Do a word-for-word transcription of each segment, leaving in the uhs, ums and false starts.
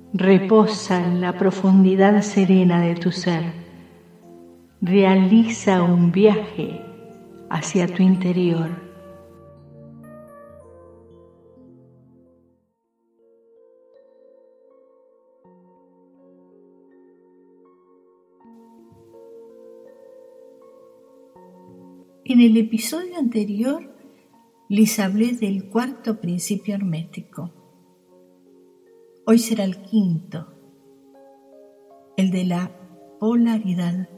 Reposa en la profundidad serena de tu ser. Realiza un viaje hacia tu interior. En el episodio anterior les hablé del cuarto principio hermético. Hoy será el quinto, el de la polaridad.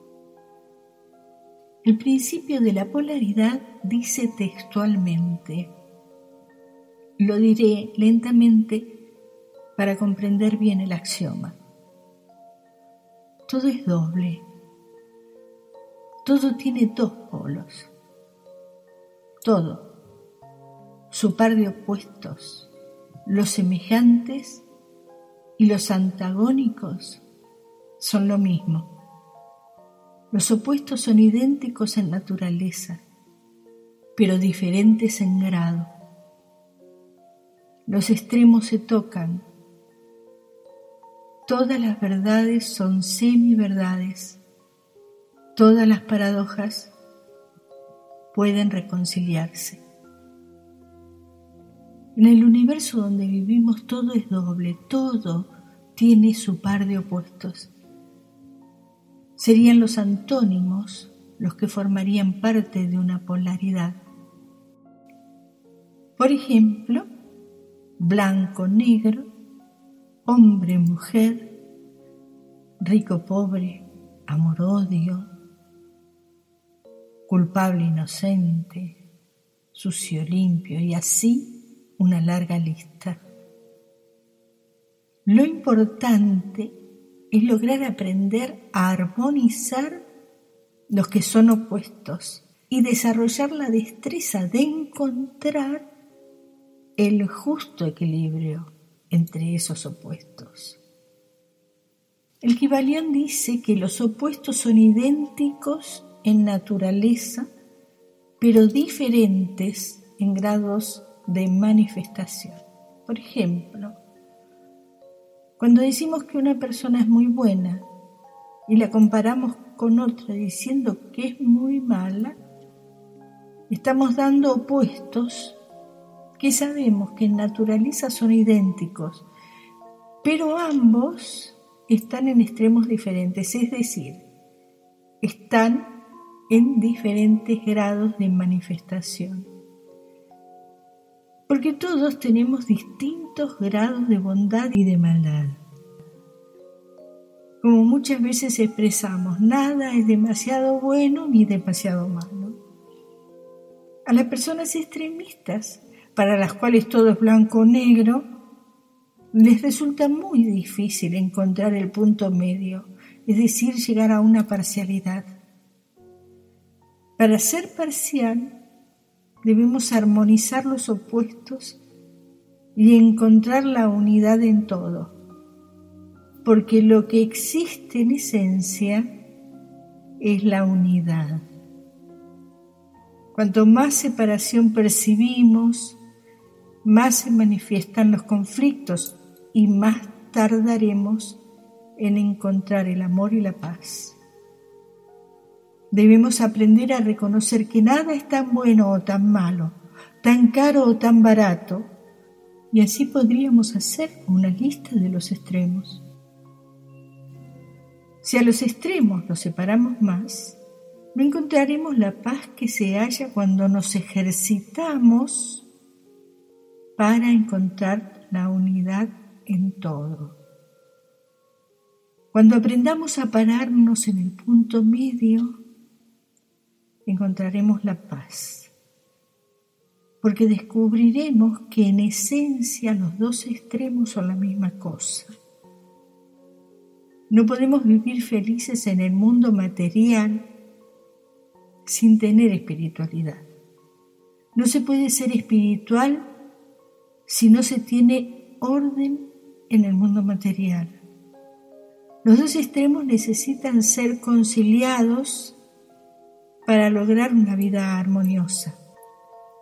El principio de la polaridad dice textualmente, lo diré lentamente para comprender bien el axioma. Todo es doble, todo tiene dos polos, todo, su par de opuestos, los semejantes y los antagónicos son lo mismo. Los opuestos son idénticos en naturaleza, pero diferentes en grado. Los extremos se tocan. Todas las verdades son semiverdades. Todas las paradojas pueden reconciliarse. En el universo donde vivimos todo es doble, todo tiene su par de opuestos. Serían los antónimos los que formarían parte de una polaridad. Por ejemplo, blanco-negro, hombre-mujer, rico-pobre, amor-odio, culpable-inocente, sucio-limpio y así una larga lista. Lo importante es lograr aprender a armonizar los que son opuestos y desarrollar la destreza de encontrar el justo equilibrio entre esos opuestos. El Kybalión dice que los opuestos son idénticos en naturaleza, pero diferentes en grados de manifestación. Por ejemplo, cuando decimos que una persona es muy buena y la comparamos con otra diciendo que es muy mala, estamos dando opuestos que sabemos que en naturaleza son idénticos, pero ambos están en extremos diferentes, es decir, están en diferentes grados de manifestación. Porque todos tenemos distintos grados de bondad y de maldad. Como muchas veces expresamos, nada es demasiado bueno ni demasiado malo. A las personas extremistas, para las cuales todo es blanco o negro, les resulta muy difícil encontrar el punto medio, es decir, llegar a una parcialidad. Para ser parcial, debemos armonizar los opuestos y encontrar la unidad en todo, porque lo que existe en esencia es la unidad. Cuanto más separación percibimos, más se manifiestan los conflictos y más tardaremos en encontrar el amor y la paz. Debemos aprender a reconocer que nada es tan bueno o tan malo, tan caro o tan barato, y así podríamos hacer una lista de los extremos. Si a los extremos los separamos más, no encontraremos la paz que se halla cuando nos ejercitamos para encontrar la unidad en todo. Cuando aprendamos a pararnos en el punto medio, encontraremos la paz, porque descubriremos que en esencia los dos extremos son la misma cosa. No podemos vivir felices en el mundo material sin tener espiritualidad. No se puede ser espiritual si no se tiene orden en el mundo material. Los dos extremos necesitan ser conciliados para lograr una vida armoniosa.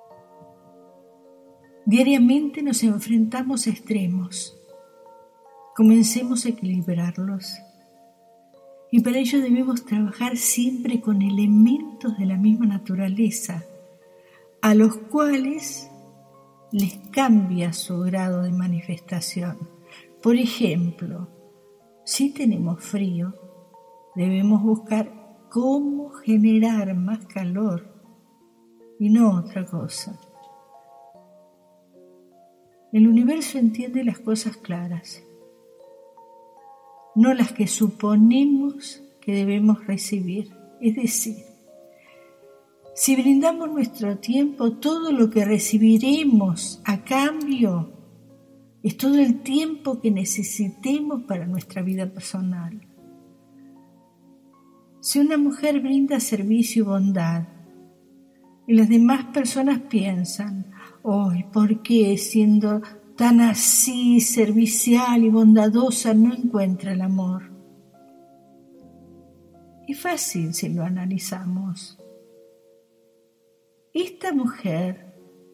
Diariamente nos enfrentamos a extremos, comencemos a equilibrarlos. Y para ello debemos trabajar siempre con elementos de la misma naturaleza, a los cuales les cambia su grado de manifestación. Por ejemplo, si tenemos frío, debemos buscar cómo generar más calor y no otra cosa. El universo entiende las cosas claras, no las que suponemos que debemos recibir. Es decir, si brindamos nuestro tiempo, todo lo que recibiremos a cambio es todo el tiempo que necesitemos para nuestra vida personal. Si una mujer brinda servicio y bondad, y las demás personas piensan, ¡ay, por qué siendo tan así servicial y bondadosa no encuentra el amor! Es fácil si lo analizamos. Esta mujer,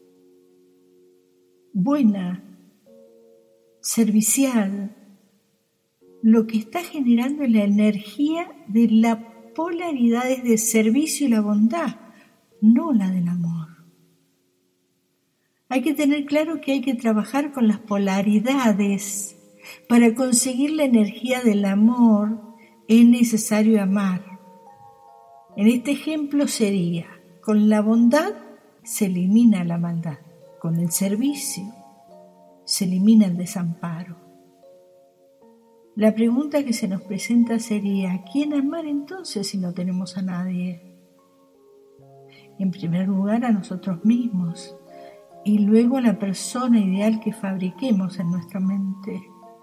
buena, servicial, lo que está generando es la energía de la polaridad del servicio y la bondad, no la del amor. Hay que tener claro que hay que trabajar con las polaridades. Para conseguir la energía del amor es necesario amar. En este ejemplo sería, con la bondad se elimina la maldad, con el servicio se elimina el desamparo. La pregunta que se nos presenta sería, ¿a quién amar entonces si no tenemos a nadie? En primer lugar a nosotros mismos y luego a la persona ideal que fabriquemos en nuestra mente.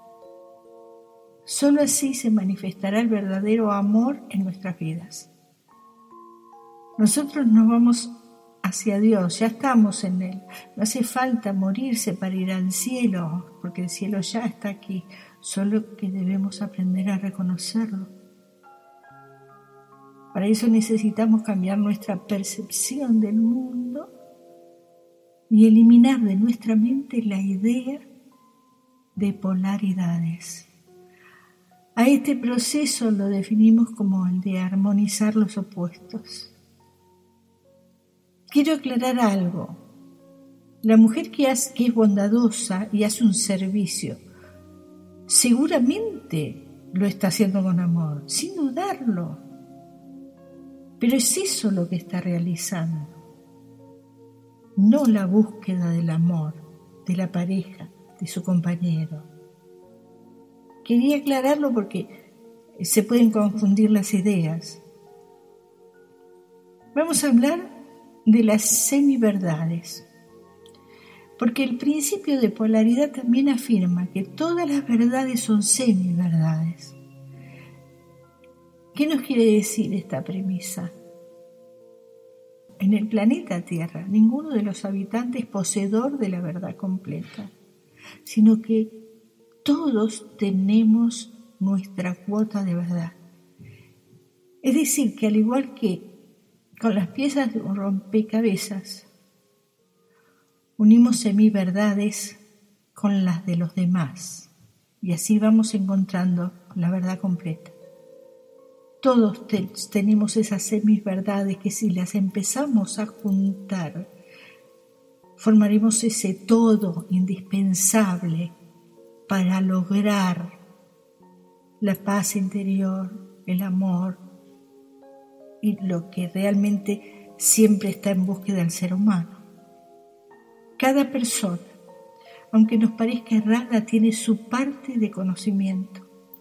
Solo así se manifestará el verdadero amor en nuestras vidas. Nosotros nos vamos hacia Dios, ya estamos en Él. No hace falta morirse para ir al cielo, porque el cielo ya está aquí, solo que debemos aprender a reconocerlo. Para eso necesitamos cambiar nuestra percepción del mundo y eliminar de nuestra mente la idea de polaridades. A este proceso lo definimos como el de armonizar los opuestos. Quiero aclarar algo. La mujer que, hace, que es bondadosa y hace un servicio, seguramente lo está haciendo con amor, sin dudarlo. Pero es eso lo que está realizando, no la búsqueda del amor, de la pareja, de su compañero. Quería aclararlo porque se pueden confundir las ideas. Vamos a hablar de las semiverdades, porque el principio de polaridad también afirma que todas las verdades son semiverdades. ¿Qué nos quiere decir esta premisa? En el planeta Tierra, ninguno de los habitantes es poseedor de la verdad completa, sino que todos tenemos nuestra cuota de verdad. Es decir, que al igual que con las piezas de un rompecabezas, unimos semiverdades con las de los demás y así vamos encontrando la verdad completa. Todos te- tenemos esas semiverdades que si las empezamos a juntar, formaremos ese todo indispensable para lograr la paz interior, el amor y lo que realmente siempre está en búsqueda del ser humano. Cada persona, aunque nos parezca errada, tiene su parte de conocimiento.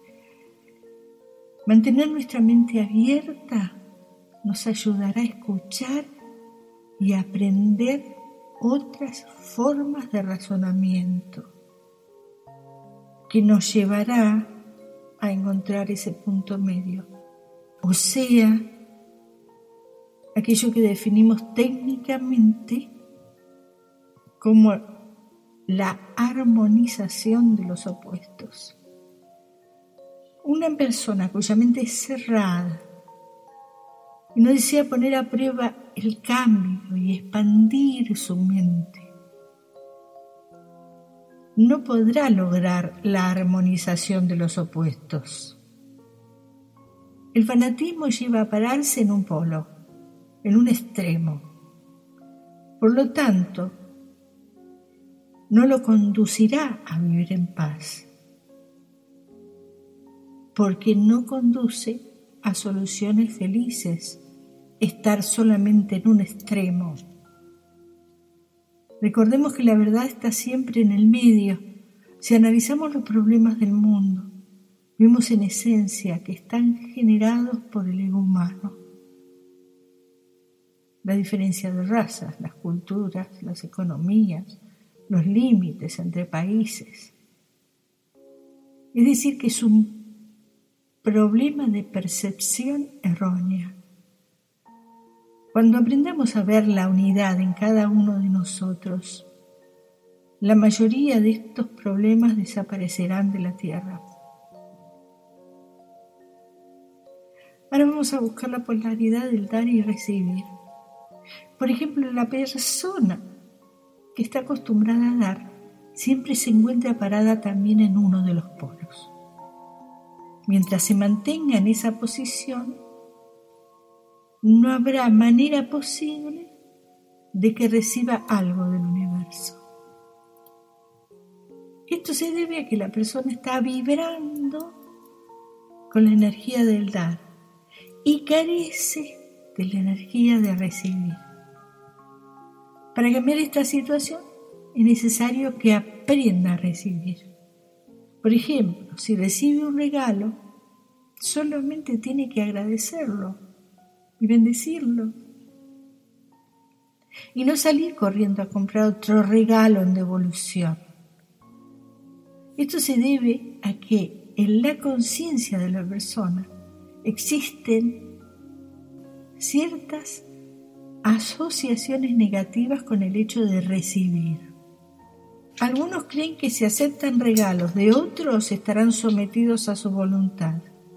Mantener nuestra mente abierta nos ayudará a escuchar y a aprender otras formas de razonamiento que nos llevará a encontrar ese punto medio, o sea, aquello que definimos técnicamente como la armonización de los opuestos. Una persona cuya mente es cerrada y no desea poner a prueba el cambio y expandir su mente, no podrá lograr la armonización de los opuestos. El fanatismo lleva a pararse en un polo, en un extremo. Por lo tanto, no lo conducirá a vivir en paz, porque no conduce a soluciones felices estar solamente en un extremo. Recordemos que la verdad está siempre en el medio. Si analizamos los problemas del mundo, vemos en esencia que están generados por el ego humano. La diferencia de razas, las culturas, las economías, los límites entre países. Es decir, que es un problema de percepción errónea. Cuando aprendamos a ver la unidad en cada uno de nosotros, la mayoría de estos problemas desaparecerán de la tierra. Ahora vamos a buscar la polaridad del dar y recibir. Por ejemplo, la persona que está acostumbrada a dar siempre se encuentra parada también en uno de los polos. Mientras se mantenga en esa posición, no habrá manera posible de que reciba algo del universo. Esto se debe a que la persona está vibrando con la energía del dar y carece de la energía de recibir. Para cambiar esta situación es necesario que aprenda a recibir. Por ejemplo, si recibe un regalo, solamente tiene que agradecerlo y bendecirlo. Y no salir corriendo a comprar otro regalo en devolución. Esto se debe a que en la conciencia de la persona existen ciertas asociaciones negativas con el hecho de recibir. Algunos creen que si aceptan regalos de otros estarán sometidos a su voluntad.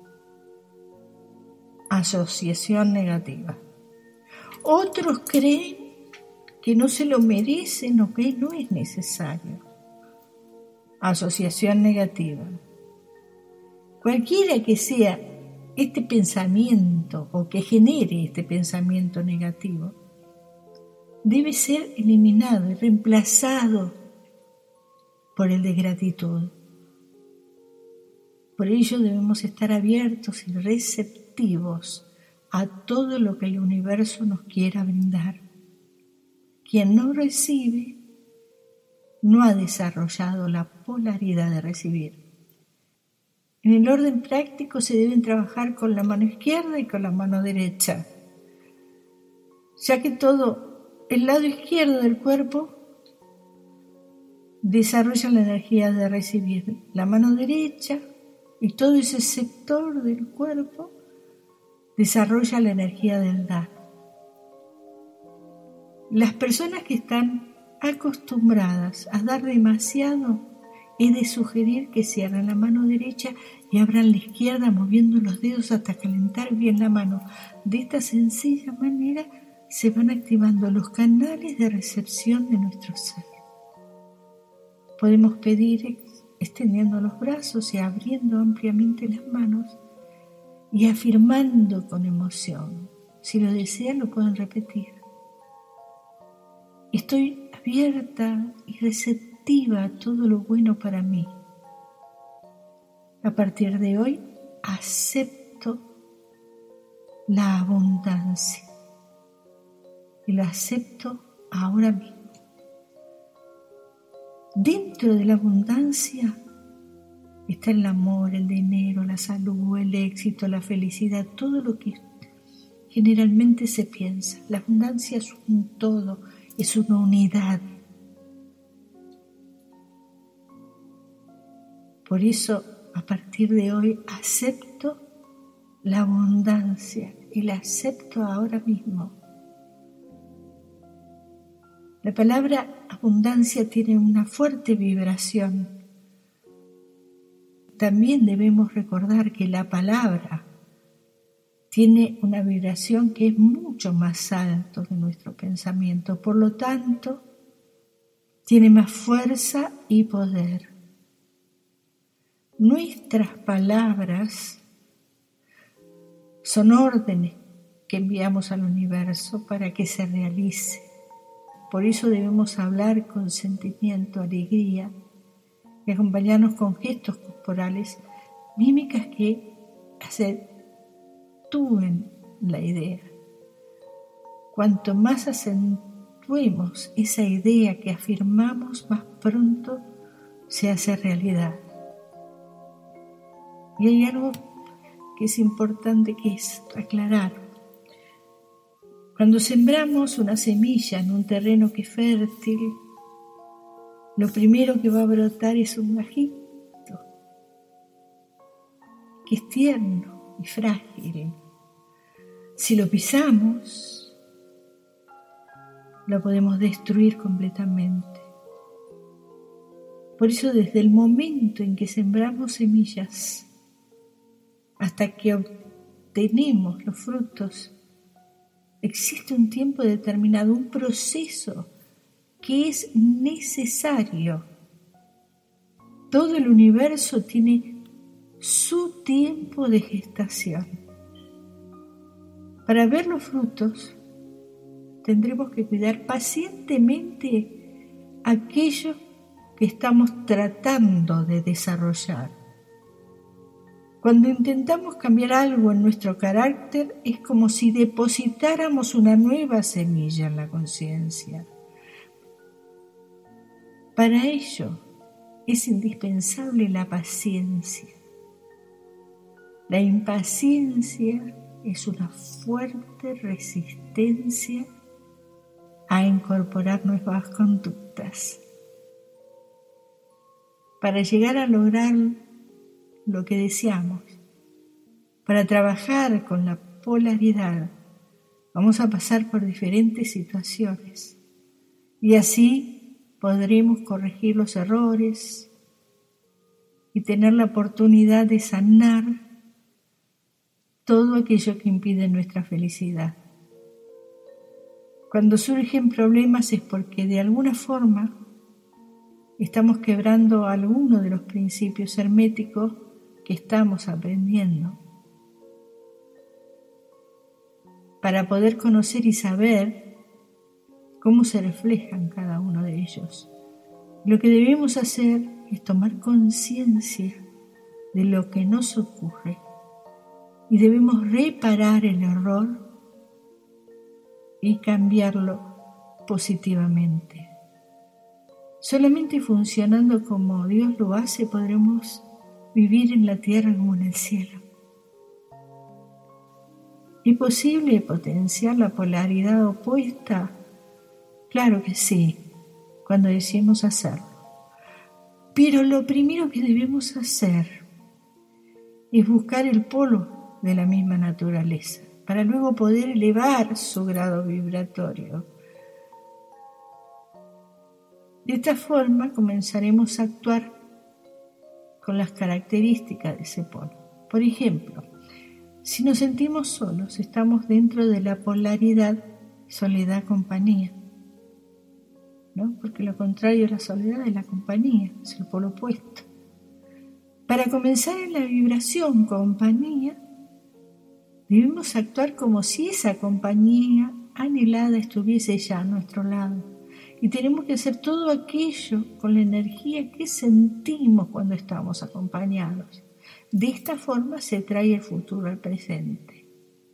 Asociación negativa. Otros creen que no se lo merecen o que no es necesario. Asociación negativa. Cualquiera que sea este pensamiento o que genere este pensamiento negativo, debe ser eliminado y reemplazado por el de gratitud. Por ello debemos estar abiertos y receptivos a todo lo que el universo nos quiera brindar. Quien no recibe no ha desarrollado la polaridad de recibir. En el orden práctico se deben trabajar con la mano izquierda y con la mano derecha, ya que todo el lado izquierdo del cuerpo desarrolla la energía de recibir. La mano derecha y todo ese sector del cuerpo desarrolla la energía del dar. Las personas que están acostumbradas a dar demasiado, es de sugerir que cierren la mano derecha y abran la izquierda moviendo los dedos hasta calentar bien la mano. De esta sencilla manera se van activando los canales de recepción de nuestro ser. Podemos pedir extendiendo los brazos y abriendo ampliamente las manos y afirmando con emoción. Si lo desean, lo pueden repetir. Estoy abierta y receptiva a todo lo bueno para mí. A partir de hoy, acepto la abundancia y la acepto ahora mismo. Dentro de la abundancia está el amor, el dinero, la salud, el éxito, la felicidad, todo lo que generalmente se piensa. La abundancia es un todo, es una unidad. Por eso, a partir de hoy, acepto la abundancia y la acepto ahora mismo. La palabra abundancia tiene una fuerte vibración. También debemos recordar que la palabra tiene una vibración que es mucho más alta de nuestro pensamiento. Por lo tanto, tiene más fuerza y poder. Nuestras palabras son órdenes que enviamos al universo para que se realice. Por eso debemos hablar con sentimiento, alegría y acompañarnos con gestos corporales, mímicas que acentúen la idea. Cuanto más acentuemos esa idea que afirmamos, más pronto se hace realidad. Y hay algo que es importante, que es aclarar. Cuando sembramos una semilla en un terreno que es fértil, lo primero que va a brotar es un gajito, que es tierno y frágil. Si lo pisamos, lo podemos destruir completamente. Por eso, desde el momento en que sembramos semillas hasta que obtenemos los frutos, existe un tiempo determinado, un proceso que es necesario. Todo el universo tiene su tiempo de gestación. Para ver los frutos, tendremos que cuidar pacientemente aquello que estamos tratando de desarrollar. Cuando intentamos cambiar algo en nuestro carácter, es como si depositáramos una nueva semilla en la conciencia. Para ello es indispensable la paciencia. La impaciencia es una fuerte resistencia a incorporar nuevas conductas. Para llegar a lograr lo que deseamos, para trabajar con la polaridad, vamos a pasar por diferentes situaciones y así podremos corregir los errores y tener la oportunidad de sanar todo aquello que impide nuestra felicidad. Cuando surgen problemas es porque de alguna forma estamos quebrando alguno de los principios herméticos que estamos aprendiendo. Para poder conocer y saber cómo se reflejan cada uno de ellos. Lo que debemos hacer es tomar conciencia de lo que nos ocurre y debemos reparar el error y cambiarlo positivamente. Solamente funcionando como Dios lo hace podremos vivir en la tierra como en el cielo. ¿Es posible potenciar la polaridad opuesta? Claro que sí, cuando decidimos hacerlo. Pero lo primero que debemos hacer es buscar el polo de la misma naturaleza, para luego poder elevar su grado vibratorio. De esta forma comenzaremos a actuar con las características de ese polo. Por ejemplo, si nos sentimos solos, estamos dentro de la polaridad soledad-compañía, ¿no? Porque lo contrario de la soledad es la compañía, es el polo opuesto. Para comenzar en la vibración compañía, debemos actuar como si esa compañía anhelada estuviese ya a nuestro lado. Y tenemos que hacer todo aquello con la energía que sentimos cuando estamos acompañados. De esta forma se trae el futuro al presente.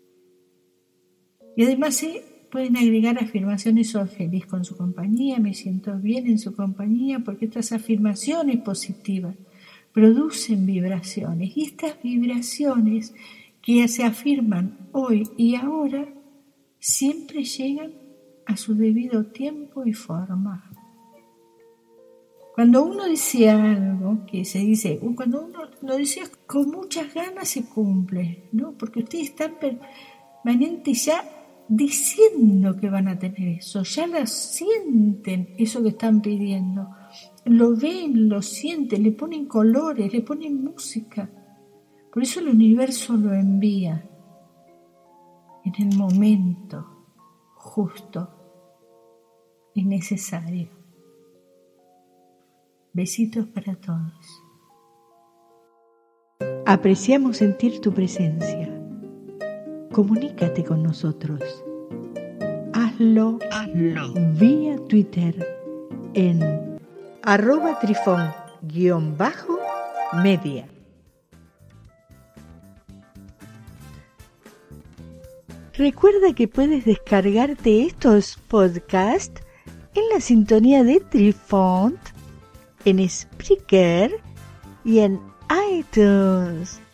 Y además se pueden agregar afirmaciones: soy feliz con su compañía, me siento bien en su compañía, porque estas afirmaciones positivas producen vibraciones. Y estas vibraciones que se afirman hoy y ahora siempre llegan a su debido tiempo y forma. Cuando uno dice algo, que se dice, cuando uno lo dice con muchas ganas, se cumple, ¿no? Porque ustedes están permanentes ya diciendo que van a tener eso, ya lo sienten, eso que están pidiendo, lo ven, lo sienten, le ponen colores, le ponen música. Por eso el universo lo envía en el momento justo y necesario. Besitos para todos. Apreciamos sentir tu presencia. Comunícate con nosotros. Hazlo, Hazlo. vía Twitter en arroba trifón guión bajo media. Recuerda que puedes descargarte estos podcasts en la sintonía de Trifont, en Spreaker y en iTunes.